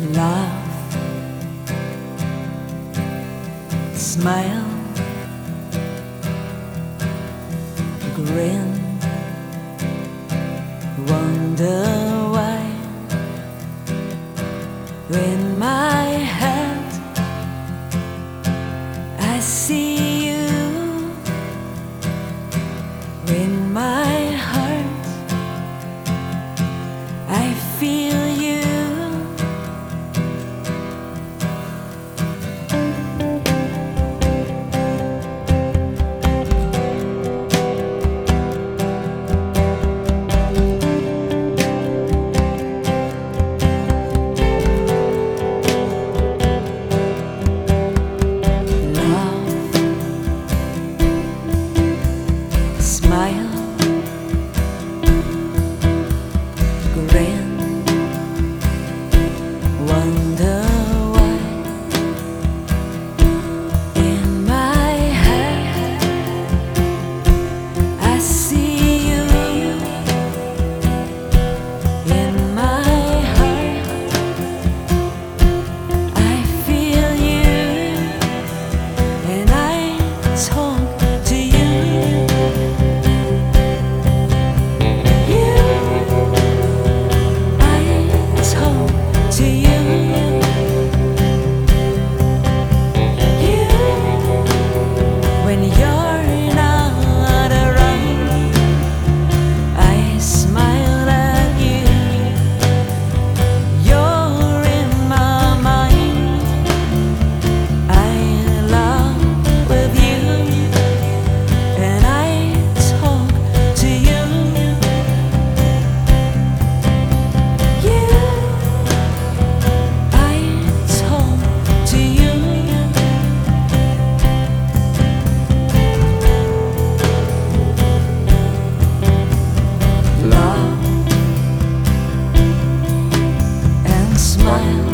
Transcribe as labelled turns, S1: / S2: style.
S1: Laugh, smile, grin, wonder why. In my head I see you, in my heart I feel you. Smile, grin, wonder why. In my head I see you, in my heart I feel you, and I talk to you. When you're not around, I smile at you. You're in my mind, I laugh with you, and I talk to you. I talk to you. Love and smile.